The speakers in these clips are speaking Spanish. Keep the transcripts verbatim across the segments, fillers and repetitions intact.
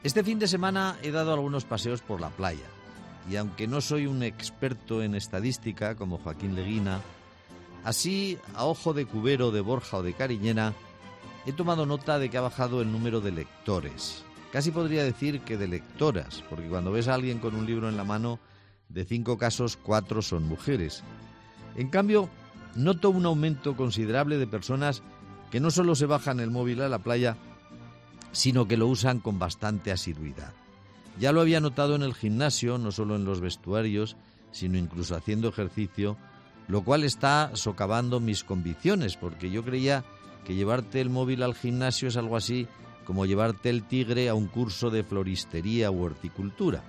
Este fin de semana he dado algunos paseos por la playa y aunque no soy un experto en estadística como Joaquín Leguina, así a ojo de cubero de Borja o de Cariñena he tomado nota de que ha bajado el número de lectores. Casi podría decir que de lectoras, porque cuando ves a alguien con un libro en la mano, de cinco casos, cuatro son mujeres. En cambio, noto un aumento considerable de personas que no solo se bajan el móvil a la playa, sino que lo usan con bastante asiduidad. Ya lo había notado en el gimnasio, no solo en los vestuarios, sino incluso haciendo ejercicio, lo cual está socavando mis convicciones, porque yo creía que llevarte el móvil al gimnasio es algo así como llevarte el tigre a un curso de floristería u horticultura.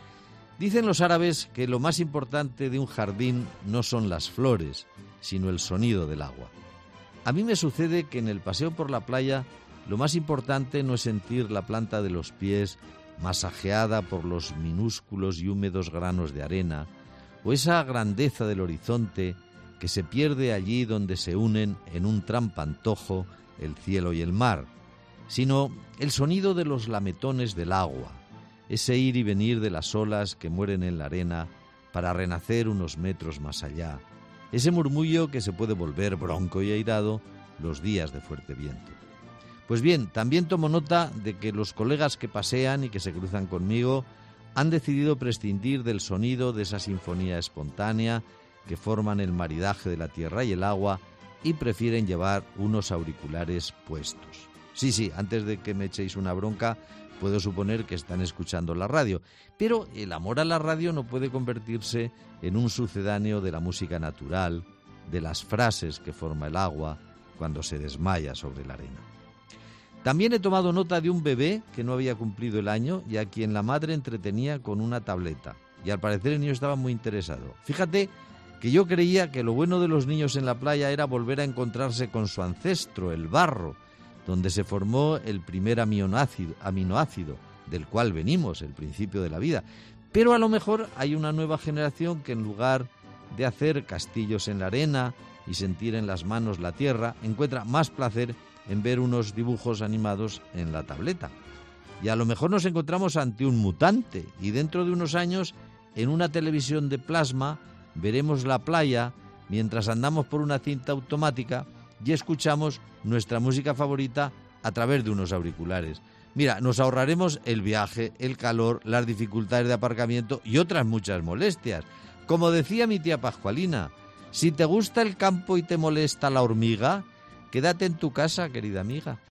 Dicen los árabes que lo más importante de un jardín no son las flores, sino el sonido del agua. A mí me sucede que en el paseo por la playa lo más importante no es sentir la planta de los pies masajeada por los minúsculos y húmedos granos de arena, o esa grandeza del horizonte que se pierde allí donde se unen en un trampantojo el cielo y el mar, sino el sonido de los lametones del agua, ese ir y venir de las olas que mueren en la arena para renacer unos metros más allá, ese murmullo que se puede volver bronco y airado los días de fuerte viento. Pues bien, también tomo nota de que los colegas que pasean y que se cruzan conmigo han decidido prescindir del sonido de esa sinfonía espontánea que forman el maridaje de la tierra y el agua y prefieren llevar unos auriculares puestos. Sí, sí, antes de que me echéis una bronca, puedo suponer que están escuchando la radio, pero el amor a la radio no puede convertirse en un sucedáneo de la música natural, de las frases que forma el agua cuando se desmaya sobre la arena. También he tomado nota de un bebé que no había cumplido el año y a quien la madre entretenía con una tableta. Y al parecer el niño estaba muy interesado. Fíjate que yo creía que lo bueno de los niños en la playa era volver a encontrarse con su ancestro, el barro, donde se formó el primer aminoácido, aminoácido del cual venimos, el principio de la vida. Pero a lo mejor hay una nueva generación que en lugar de hacer castillos en la arena y sentir en las manos la tierra, encuentra más placer en ver unos dibujos animados en la tableta. Y a lo mejor nos encontramos ante un mutante y dentro de unos años en una televisión de plasma veremos la playa mientras andamos por una cinta automática y escuchamos nuestra música favorita a través de unos auriculares. Mira, nos ahorraremos el viaje, el calor, las dificultades de aparcamiento y otras muchas molestias. Como decía mi tía Pascualina, si te gusta el campo y te molesta la hormiga, quédate en tu casa, querida amiga.